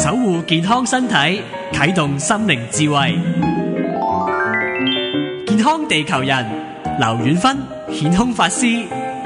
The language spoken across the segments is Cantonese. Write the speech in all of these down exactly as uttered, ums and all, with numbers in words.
守護健康身體，啟動心靈智慧。健康地球人，劉遠芬，顯空法師。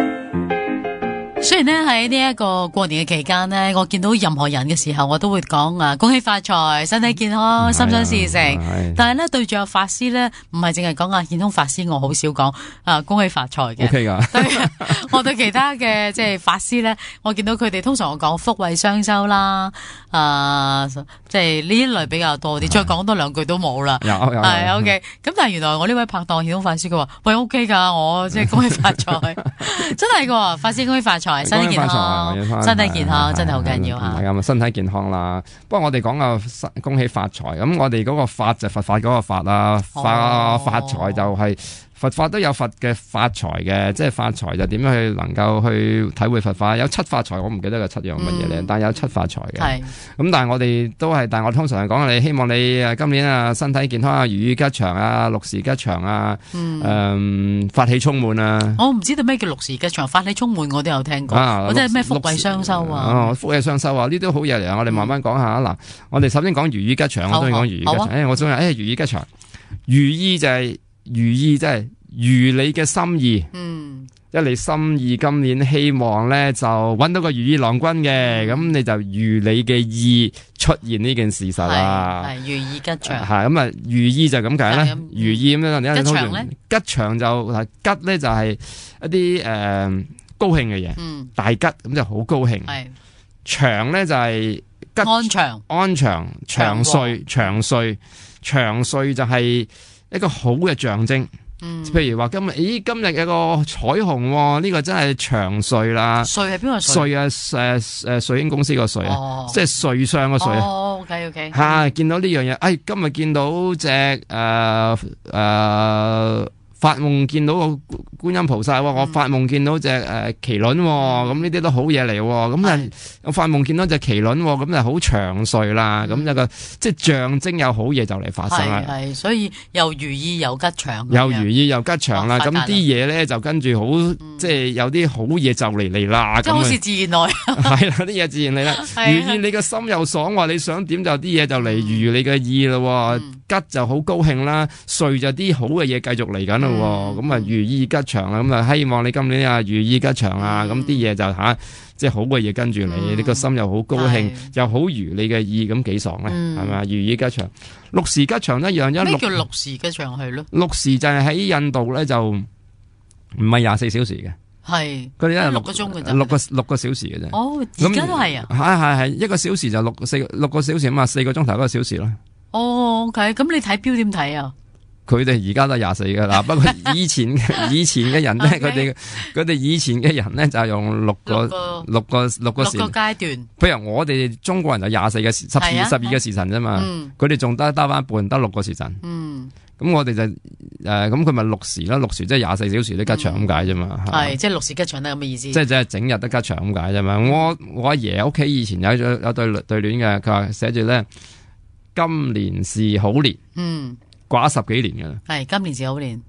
雖然咧喺呢一個過年嘅期間呢，我見到任何人嘅時候，我都會講啊，恭喜發財，身體健康，心想事成。但係咧對住阿法師咧，唔係淨係講啊，健康法師，我好少講啊，恭喜發財嘅。 O K 噶。 對，我對其他嘅即係法師咧，我見到佢哋通常我講福慧雙修啦，啊，即係呢一類比較多啲。再講多兩句都冇啦。 有有係 O K。咁但係原來我呢位拍檔健康法師佢話，喂 O K 噶，我即係恭喜發財，真係噶，法師恭喜發財。身體健康，身體健康真係好緊要吓。 係咁，身體健康啦。不過我哋講個恭喜發財，咁我哋嗰個法就佛法嗰個法啦，發發財就係、是。佛法都有佛嘅發財嘅，即係發財就點樣去能夠去體會佛法？有七發財，我唔記得個七樣乜嘢咧，但係有七發財嘅。係咁，但係我哋都係，但係我通常係講你希望你誒今年啊身體健康啊，如意吉祥啊，六時吉祥啊，誒、嗯、法喜充滿啊。 我唔知道咩叫六時吉祥，法喜充滿我都有聽過。啊、我即係咩福慧雙修啊？ 哦，福慧雙修啊，呢啲好嘢嚟啊！我哋慢慢講下嗱、嗯，我哋首先講如意吉祥，我中意講如意吉祥。誒、哎，我中意誒如意吉祥，如意就係、是、如意，即係。如你嘅心意，嗯，即係你心意今年希望咧就揾到個如意郎君嘅，咁、嗯、你就如你嘅意出現呢件事實啦。 係如意吉祥， 係咁啊，如意就咁解啦。如意咁樣， 吉祥咧，吉祥就吉咧就係一啲誒、呃、高興嘅嘢，嗯，大吉咁就好高興。係祥咧就係吉安詳， 安詳，長歲，長歲，長歲就係一個好嘅象徵。嗯，譬如話今日，咦，今日有個彩虹，呢、這個真係長歲啦。 歲係邊個歲？ 歲啊，誒誒，瑞英公司個歲啊，哦、即係瑞相個歲啊。 哦 ，OK OK。 吓、啊，見到呢樣嘢，哎，今日見到隻誒誒。呃呃發夢見到個觀音菩薩、嗯，我發夢見到隻誒麒麟，咁呢啲都好嘢嚟。咁啊，我發夢見到隻麒麟，咁就好長歲啦。咁、嗯、有個即係象徵有好嘢就嚟發生啦。 係，所以又如意又吉祥。 又如意又吉祥啦。咁啲嘢咧就跟住好，嗯、即係有啲好嘢就嚟嚟啦。 即係好似自然來。係啦， 啲嘢自然嚟啦。如意你個心又爽，話你想點就啲嘢就嚟如你嘅意咯。嗯、吉就好高興啦，歲就啲好嘅嘢繼續嚟緊咯。咁、嗯、啊如意吉祥啦，咁啊希望你今年啊如意吉祥啊，咁啲嘢就吓、啊，即係好嘅嘢跟住你，嗯、你個心又好高興，又好如你嘅意，咁幾爽咧，係、嗯、咪？如意吉祥，六時吉祥一樣一。 咩叫六時吉祥係咯？ 六時就係喺印度咧，就唔係廿四小時嘅，係佢哋一日六個鐘嘅啫，六個六個小時嘅啫。哦，而家都係啊，係係係一個小時就六四六個小時啊嘛，四個鐘頭一個小時咯。哦 ，OK，咁你睇表點睇啊？佢哋而家都廿四噶啦，不過以前以前嘅人咧，佢哋佢哋以前嘅人咧就用六個六個六個時六個階段。譬如我哋中國人就廿四個時十二十二個時辰啫嘛，佢哋仲得得翻半得六個時辰。嗯，咁我哋就誒咁佢咪六時啦，六時即係廿四小時都吉祥咁解啫嘛。係即係六時吉祥都係咁嘅意思。即係即係整日都吉祥咁解啫嘛。我我阿爺屋企以前有咗有對對聯嘅，佢話寫住咧今年是好年。嗯。掛十幾年噶啦，係今年是好年，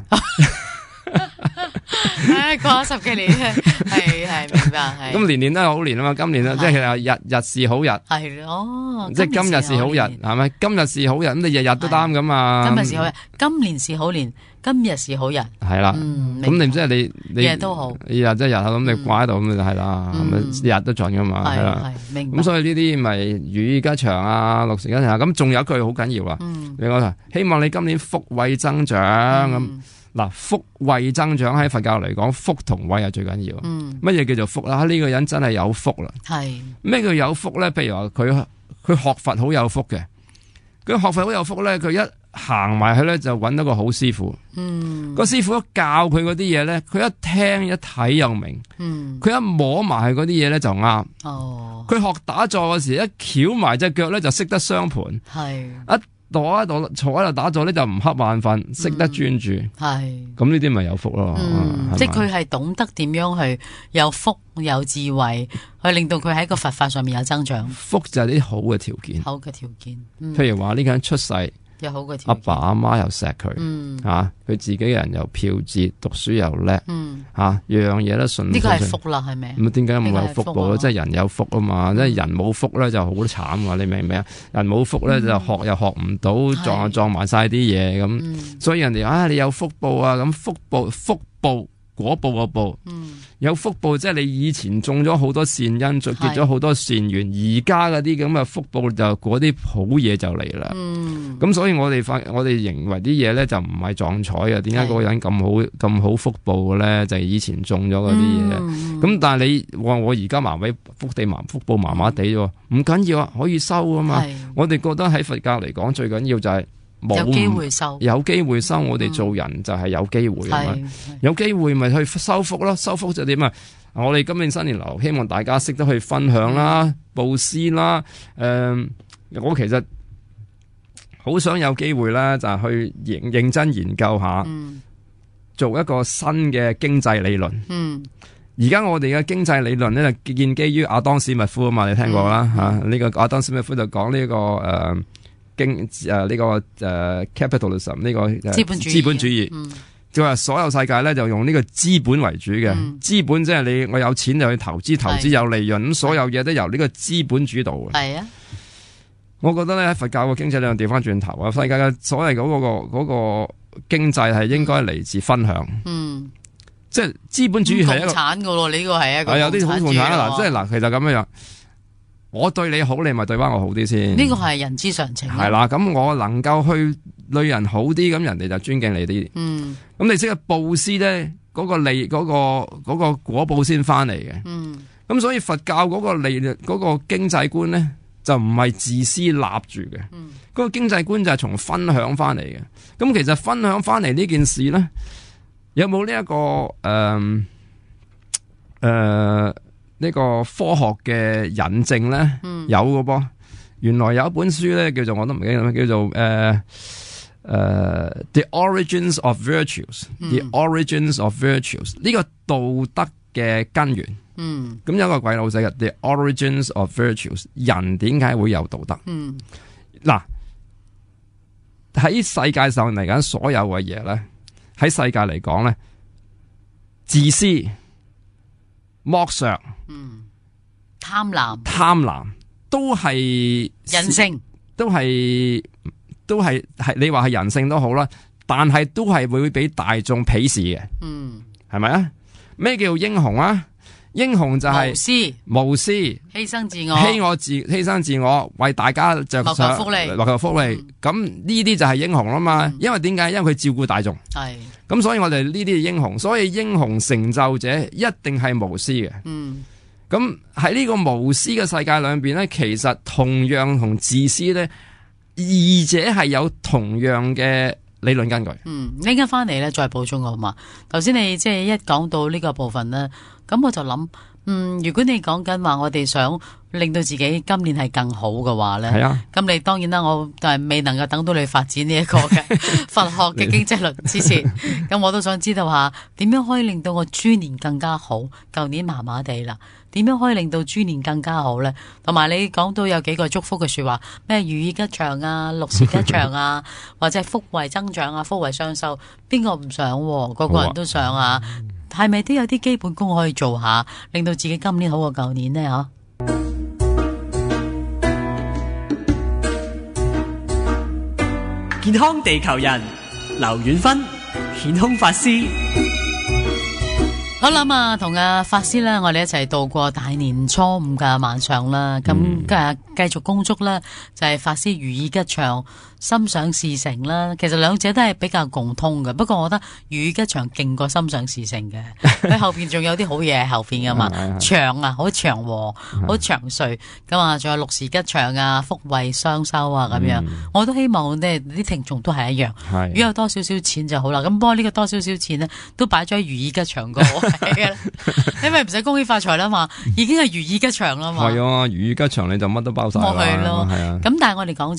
唉，掛十幾年，係係明白，係咁年年都係好年啊嘛，今年咧即係日日是好日，係哦，即係今日是好日，係咪？今日是好日，咁你日日都擔噶嘛？今日是好日，今年是好年，今日是好日，係啦，咁你唔知係你你日日都好，日即係日頭咁你掛喺度咁就係啦，係咪日日都準噶嘛？係啦，明白。咁所以呢啲咪如意吉祥啊，六時吉祥，咁仲有一句好緊要啊，你講希望你今年福慧增長咁。嗱，福慧增長喺佛教嚟講，福同慧係最緊要。乜、嗯、嘢叫做福啦？呢、這個人真係有福啦。係咩叫有福咧？譬如話佢佢學佛好有福嘅，佢學佛好有福咧，佢一行埋去咧就揾到個好師傅。嗯，個師傅一教佢嗰啲嘢咧，佢一聽一睇又明。嗯，佢一摸埋去嗰啲嘢咧就啱。哦，佢學打坐嘅時，一翹埋隻腳咧就識得雙盤。係一。坐喺度坐喺度打坐咧就唔瞌眼瞓，識得專注，係咁呢啲咪有福咯。嗯，即係佢係懂得點樣去有福有智慧，去令到佢喺個佛法上面有增長。福就係啲好嘅條件，好嘅條件。嗯、譬如話呢個人出世有好嘅阿爸阿媽又錫佢， 嗯吓佢、啊、自己嘅人又票節，讀書又叻， 嗯吓、啊、樣樣嘢都順。 呢個係福啦，係咪？ 咁點解唔係福報咧？即係人有福啊嘛，即係、嗯、人冇福咧就好慘啊！你明唔明啊？人冇福咧就學又學唔到，嗯、撞又撞埋晒啲嘢咁，嗯、所以人哋啊你有福報啊，咁福報福報。果報個報，嗯、有福報即係你以前種咗好多善因，結咗好多善緣，而家嗰啲咁嘅福報就嗰啲好嘢就嚟啦。咁、嗯、所以我哋發，我哋認為啲嘢咧就唔係撞彩嘅。點解嗰個人咁好咁好福報嘅咧？就係、是、以前種咗嗰啲嘢。咁、嗯、但係你話我而家麻尾福地麻福報麻麻地喎，唔緊要啊，可以收啊嘛。我哋覺得喺佛教嚟講，最緊要就係、是。有機會收， 有機會收，我哋做人就係有機會啊嘛，有機會咪去收福咯，收福就點啊？我哋今年新年流，希望大家識得去分享啦、布施啦，誒、呃，我其實好想有機會咧，就係去認認真研究下，嗯、做一個新嘅經濟理論。嗯，而家我哋嘅經濟理論咧就建基於亞當史密夫啊嘛，你聽過啦吓？呢、嗯啊這個亞當史密夫就講呢、這個誒。呃經誒呢、呃這個誒、呃、capitalism 呢、這個、呃、資本主義，資本主義，就話、嗯、所有世界咧就用呢個資本為主嘅，嗯、資本即係你我有錢就去投資，投資有利潤，咁所有嘢都由呢個資本主導嘅。係啊，我覺得咧喺佛教嘅經濟理論調翻轉頭啊，世界嘅所謂嗰、那個嗰、那個經濟係應該嚟自分享。嗯，即係資本主義係一個共產噶咯，呢、這個係一個有啲好共產啊嗱，即係嗱，其實咁樣樣。我對你好，你咪對翻我好啲先。呢個係人之常情。係啦，咁我能夠去對人好啲，咁人哋就尊敬你啲。嗯，咁你識得布施咧，嗰、那個利，嗰、那個、那個果報先翻嚟嘅。嗯，咁所以佛教嗰個利，嗰、那個經濟觀咧，就唔係自私立住嘅。嗯，嗰個經濟觀就係從分享翻嚟嘅。咁其實分享翻嚟呢件事咧，有冇呢一個誒誒？呃呃呢個科學嘅引證咧，嗯、有嘅噃。原來有一本書咧，叫做我都唔記得，叫做誒誒、呃呃、The Origins of Virtues，嗯、The Origins of Virtues 呢個道德嘅根源。嗯，咁有個鬼佬寫嘅 The Origins of Virtues， 人點解會有道德？嗯，嗱喺世界上嚟緊所有嘅嘢咧，喺世界嚟講咧，自私。剝削，嗯，貪婪，貪婪都係人性，都係都係係你話係人性都好啦，但係都係會俾大眾鄙視嘅，嗯，係咪啊？咩叫英雄啊？英雄就係無私，無私，犧牲自我，犧我自犧牲自我，為大家着想，謀求福利，謀求福利。咁呢啲就係英雄啦嘛。嗯、因為點解？因為佢照顧大眾。係。咁所以我哋呢啲係英雄，所以英雄成就者一定係無私嘅。嗯。咁喺呢個無私嘅世界裏邊咧，其實同樣同自私咧，二者係有同樣嘅理論根據。嗯，呢間翻嚟咧再補充好嘛？頭先你即係一講到呢個部分咧。咁我就諗，嗯，如果你講緊話，我哋想令到自己今年係更好嘅話咧，係啊，咁你當然啦，我但係未能夠等到你發展呢一個嘅佛學嘅經濟論之前，咁我都想知道下點樣可以令到我豬年更加好？舊年麻麻地啦，點樣可以令到豬年更加好咧？同埋你講到有幾個祝福嘅說話，咩如意吉祥啊、六時吉祥啊，或者係福慧增長啊、福慧雙收，邊個唔想？個個人都想啊。係咪都有啲基本功可以做下，令到自己今年好過舊年呢？吓， 健康地球人劉遠芬顯空法師， 好啦啊，同阿法師咧，我哋一齊度過大年初五嘅晚上啦。咁今日繼續恭祝咧，就係法師如意吉祥。心想事成啦，其實兩者都係比較共通嘅。不過我覺得如意吉祥勁過心想事成嘅，佢後邊仲有啲好嘢喺後邊噶嘛，長啊，好長和，好長歲，咁啊，仲有六時吉祥啊，福慧雙收啊，咁樣，嗯、我都希望呢啲聽眾都係一樣。如果有多少少錢就好啦，咁不過呢個多少少錢呢，都擺咗喺如意吉祥個位嘅啦，因為唔使恭喜發財啦嘛，已經係如意吉祥啦嘛。係啊，如意吉祥你就乜都包晒啦。係咯，係啊。咁但係我哋講就係、是。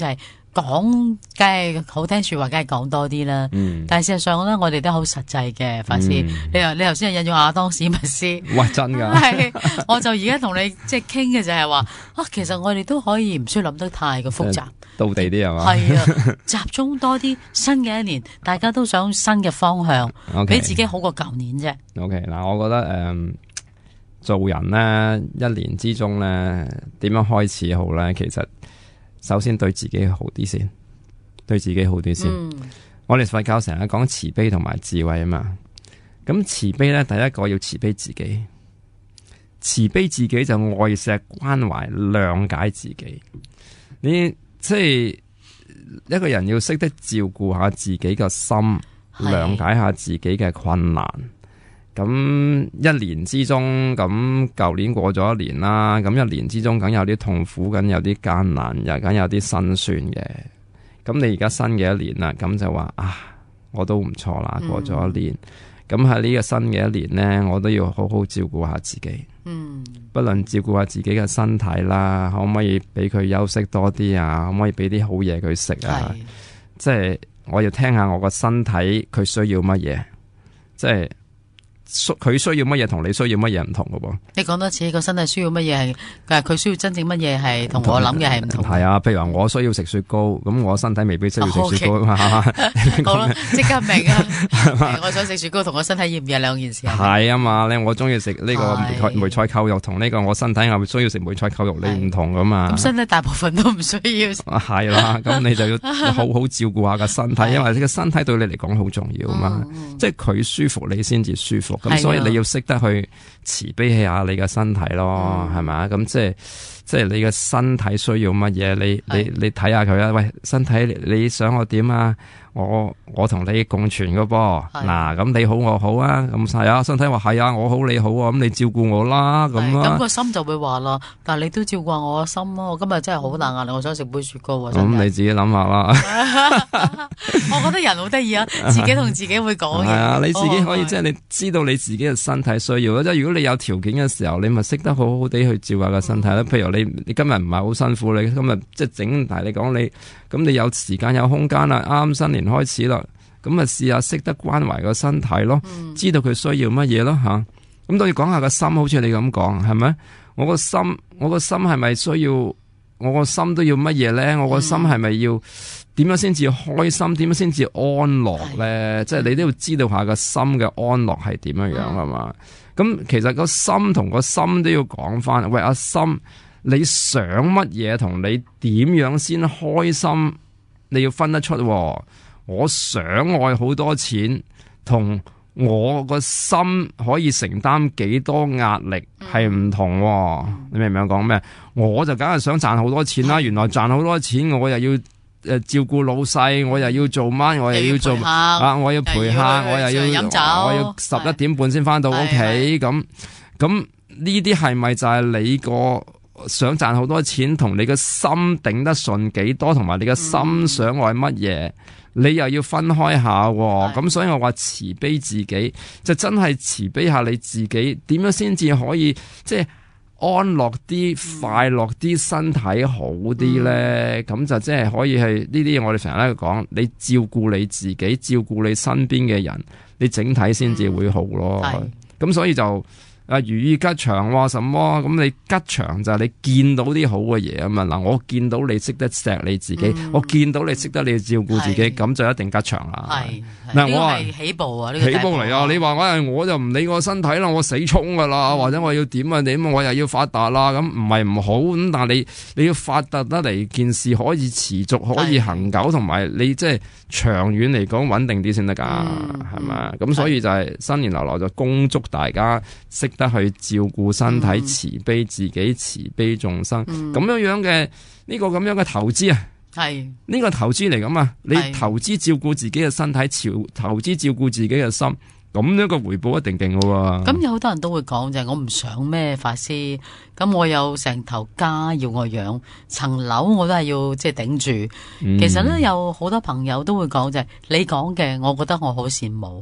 講梗係好聽說話，梗係講多啲啦。嗯、但係事實上咧，我哋都好實際嘅法師。嗯、你又你頭先係引咗亞當史密斯， 喂真噶。 係，我就而家同你即係傾嘅就係話啊，其實我哋都可以唔需要諗得太過複雜， 道地啲係嘛？係啊，集中多啲新嘅一年，大家都想新嘅方向，俾 Okay, 自己好過舊年啫。 OK， 嗱，我覺得誒、嗯，做人咧一年之中咧，點樣開始好咧？其實。首先對自己好啲先，對自己好啲先。嗯、我哋佛教成日講慈悲同埋智慧啊嘛。咁慈悲咧，第一個要慈悲自己，慈悲自己就愛錫關懷諒解自己。你即係一個人要識得照顧下自己嘅心，諒解下自己嘅困難。咁一年之中，咁舊年過咗一年啦，咁一年之中梗有啲痛苦，梗有啲艱難，又梗有啲辛酸嘅。咁你而家新嘅一年啦，咁就話啊，我都唔錯啦，過咗一年。咁喺呢個新嘅一年呢，我都要好好照顧下自己。嗯，不論照顧下自己嘅身體啦，可唔可以俾佢休息多啲啊？可唔可以俾啲好嘢佢食啊？是即係我要聽下我個身體佢需要乜嘢，即係。佢需要乜嘢同你需要乜嘢唔同㗎噃？你講多次個身體需要乜嘢係，但係佢需要真正乜嘢係同我諗嘅係唔同。係啊，譬如話我需要食雪糕，咁我身體未必需要食雪糕啊嘛。好啦，即刻明啊！我想食雪糕同我身體要唔要兩件事。係啊嘛，咧我中意食呢個梅菜梅菜扣肉，同呢個我身體係需要食梅菜扣肉，你唔同噶嘛。咁身體大部分都唔需要。係啦，咁你就要好好照顧下個身體，因為呢個身體對你嚟講好重要啊嘛。即係佢舒服，你先至舒服。咁所以你要識得去慈悲起下你嘅身體咯，係咪？咁即係即係你嘅身體需要乜嘢？你你你睇下佢啦。喂，身體你想我點啊？我我同你共存噶噃。嗱，咁你好我好啊。咁係啊，身體話係啊，我好你好啊。咁你照顧我啦。咁啊，咁個心就會話啦。但係你都照顧我個心咯。我今日真係好大壓力，我想食杯雪糕。咁你自己諗下啦。我覺得人好得意啊，自己同自己會講嘢。係啊，你自己可以即係你知道你自己嘅身體需要啦。即係如果你有條件嘅時候，你咪識得好好地去照顧個身體啦。譬如你你今日唔係好辛苦，你今日即係整大你講你，咁你有時間有空間啦，啱新年開始啦，咁啊試下識得關懷個身體咯，知道佢需要乜嘢咯吓。咁都要講下個心，好似你咁講，係咪？我個心，我個心係咪需要？我個心都要乜嘢咧？我個心係咪要點樣先至開心？點樣先至安樂咧？即係你都要知道下個心嘅安樂係點樣樣啊嘛。咁其實個心同個心都要講翻。喂，阿心，你想乜嘢同你點樣先開心？你要分得出。我想愛好多錢，同我個心可以承擔幾多壓力係唔同。你明唔明我講咩？我就梗係想賺好多錢啦。原來賺好多錢，我又要。誒，照顧老細，我又要做乜？我又要做啊！我要陪客，我又要飲酒，我要十一點半先翻到屋企。咁咁呢啲係咪就係你個想賺好多錢，同你個心頂得順幾多，同埋你個心想愛乜嘢？嗯、你又要分開下。咁的所以我話慈悲自己，就真係慈悲下你自己，點樣先至可以即係。安樂啲、快樂啲、身體好啲咧，咁、嗯、就即係可以係呢啲嘢。我哋成日喺度講，你照顧你自己，照顧你身邊嘅人，你整體先至會好咯。咁、嗯、所以就。啊，如意吉祥喎，什麼咁你吉祥就係你見到啲好嘅嘢啊嘛。嗱，我見到你識得錫你自己，嗯、我見到你識得你照顧自己，咁是就一定吉祥啦。係嗱，我係起步啊，呢、這個、起步嚟啊！你話我我就唔理我身體啦，我死衝噶啦，嗯、或者我要點啊點，我又要發達啦，咁唔係唔好咁，但係你你要發達得嚟，件事可以持續，可以恒久，同埋是你即係長遠嚟講穩定啲先得噶，係咪？咁所以就係新年流流就恭祝大家識得去照顧身體，嗯、慈悲自己，慈悲眾生，咁、嗯、樣樣嘅呢個咁樣嘅投資啊，係呢個投資嚟咁啊，你投資照顧自己嘅身體，朝投資照顧自己嘅心，咁樣個回報一定勁嘅喎。咁有好多人都會講就係我唔想咩法師，咁我有成頭家要我養，層樓我都係要即係頂住。嗯、其實咧有好多朋友都會講就係你講嘅，我覺得我好羨慕。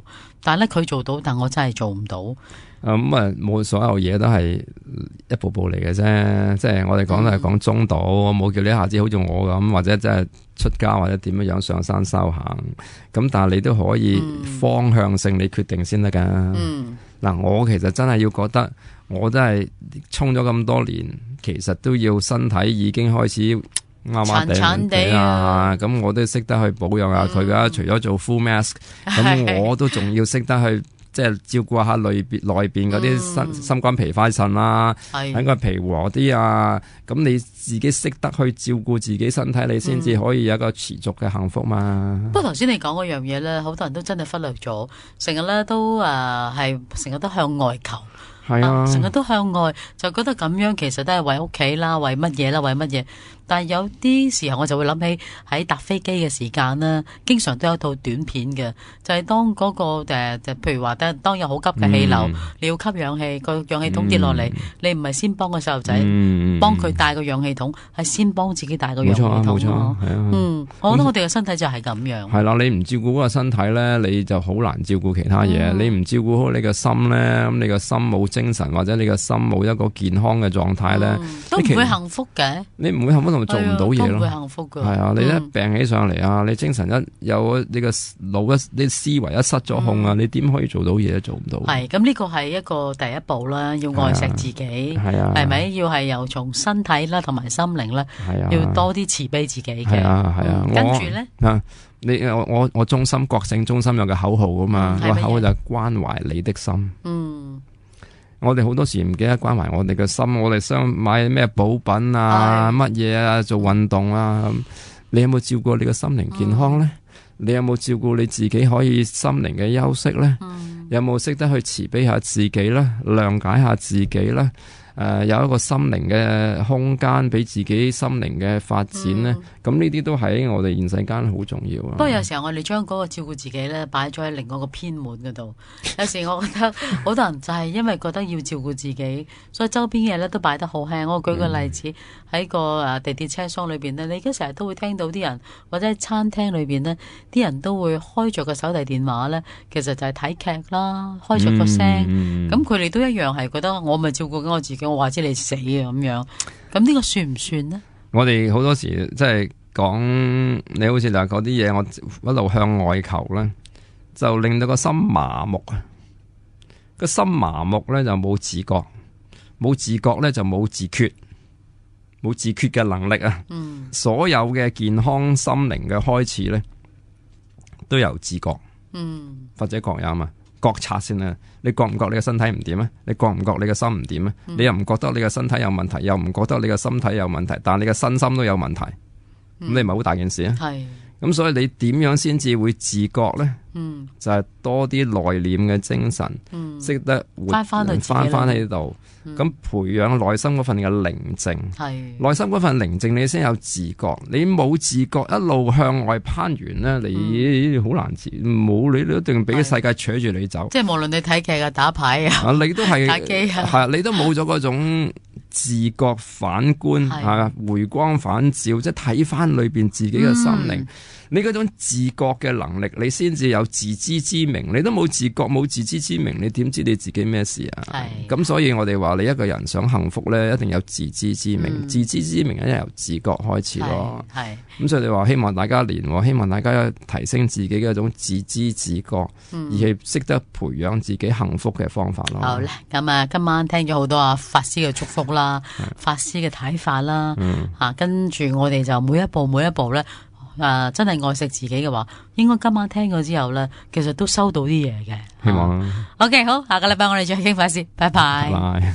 但係咧佢做到，但我真係做唔到。 咁啊，冇、嗯、所有嘢都係一步步嚟嘅啫。即係我哋講都係講中道，我冇、嗯、叫你一下子好似我咁，或者即係出家或者點樣樣上山修行。咁但係你都可以方向性你決定先得噶。嗱、嗯，我其實真係要覺得，我真係衝咗咁多年，其實都要身體已經開始啱啱地地啊。咁我都識得去保養下佢噶。除咗做 full mask，咁我都仲要識得去。即係照顧下裏邊內邊嗰啲心心肝脾肺腎啦，等個脾和啲啊。咁你自己識得去照顧自己身體，你先至可以有一個持續嘅幸福嘛。 不過頭先你講嗰樣嘢咧，好多人都真係忽略咗，成日咧都誒係成日都向外求。係啊，成日、啊、都向外，就覺得咁樣其實都係為屋企啦，為乜嘢啦，為乜嘢？但係有啲時候我就會諗起喺搭飛機嘅時間啦，經常都有套短片嘅，就係、是、當嗰、那個誒，就、呃、譬如話當有好急嘅氣流，嗯、你要吸氧氣，個氧氣筒跌落嚟，嗯、你唔係先幫個細路仔，幫佢帶個氧氣筒，係先幫自己帶個氧氣筒。冇錯，冇錯，係啊。嗯，我覺得我哋嘅身體就係咁樣。係啦、啊，你唔照顧嗰個身體咧，你就好難照顧其他嘢。嗯、你唔照顧好你嘅心咧，咁你個心冇精神或者你個心冇一個健康嘅狀態咧，嗯、都唔會幸福嘅。你唔會幸福同做唔到嘢咯。都唔會幸福嘅。係啊，你一病起上嚟啊，你精神一有你個腦一你思維一失咗控啊，嗯、你點可以做到嘢都做唔到。係咁，呢個係一個第一步啦，要愛惜自己。係啊，係咪要係由從身體啦同埋心靈啦，啊、要多啲慈悲自己嘅。係啊係啊，嗯、跟住咧啊，你我我我中心覺醒中心有個口號噶嘛，個、嗯、口號就係關懷你的心。嗯。我哋好多時唔記得關懷我哋嘅心，我哋想買咩補品啊，乜嘢啊，做運動啊，你有冇照顧你嘅心靈健康呢？嗯、你有冇照顧你自己可以心靈嘅休息呢？嗯、有冇識得去慈悲下自己呢？諒解下自己呢？誒、呃，有一個心靈嘅空間俾自己心靈嘅發展呢，咁呢啲都喺我哋現世間好重要啊。不過有時候我哋將嗰個照顧自己咧擺咗喺另外一個偏門嗰度，有時我覺得好多人就係因為覺得要照顧自己，所以周邊嘅嘢咧都擺得好輕。我舉個例子，喺、嗯、個誒地鐵車廂裏邊呢，你而家成日都會聽到啲人或者喺餐廳裏邊呢，啲人都會開着個手提電話咧，其實就係睇劇啦，開着個聲，咁佢哋都一樣係覺得我咪照顧緊我自己。我話知你死啊咁樣，咁呢個算唔算呢？我哋好多時即係講，你好似嗱嗰啲嘢，我一路向外求咧，就令到個心麻木啊！個心麻木咧就冇自覺，冇自覺咧就冇自決，冇自決嘅能力啊！嗯，所有嘅健康心靈嘅開始咧，都由自覺，嗯，或者覺有嘛。覺察先啦，你覺唔覺你嘅身體唔掂啊？你覺唔覺你嘅心唔掂啊？嗯、你又唔覺得你嘅身體有問題，又唔覺得你嘅身體有問題，但係你嘅身心都有問題，咁、嗯、你咪好大件事啊？係，咁所以你點樣先至會自覺咧？嗯，就係多啲內斂嘅精神，識、嗯、得翻翻去翻翻喺度，咁、嗯、培養內心嗰份嘅寧靜，係內心嗰份寧靜，你先有自覺。你冇自覺，一路向外攀援咧，你好難自冇，你都一定俾個世界扯住你走。即係無論你睇劇啊、打牌啊，你都係打機啊，係啊，你都冇咗嗰種自覺反觀啊，回光返照，即係睇翻裏邊自己嘅心靈。嗯你嗰種自覺嘅能力，你先至有自知之明。你都冇自覺冇自知之明，你點知你自己咩事啊？係咁，所以我哋話你一個人想幸福咧，一定有自知之明。嗯、自知之明一定由自覺開始咯。係咁，所以你話希望大家練，希望大家提升自己嘅一種自知自覺，嗯、而係識得培養自己幸福嘅方法咯。好咧，咁啊，今晚聽咗好多啊法師嘅祝福啦，法師嘅睇法啦，嗯、啊，跟住我哋就每一步每一步咧。誒、啊，真係愛惜自己嘅話，應該今晚聽過之後咧，其實都收到啲嘢嘅。希望啦。OK，好，下個禮拜我哋再傾法師，拜拜。拜拜。